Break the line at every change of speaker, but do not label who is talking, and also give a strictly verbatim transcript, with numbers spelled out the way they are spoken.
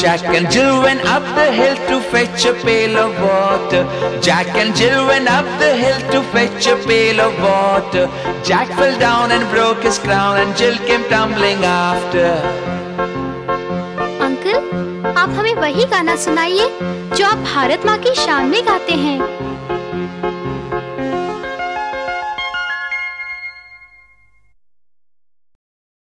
Jack and Jill went up the hill to fetch a pail of water. Jack and Jill went up the hill to fetch a pail of water. Jack fell down and broke his crown and Jill came tumbling after.
Uncle, आप हमें वही गाना सुनाइए जो आप भारत माँ की शान में गाते हैं।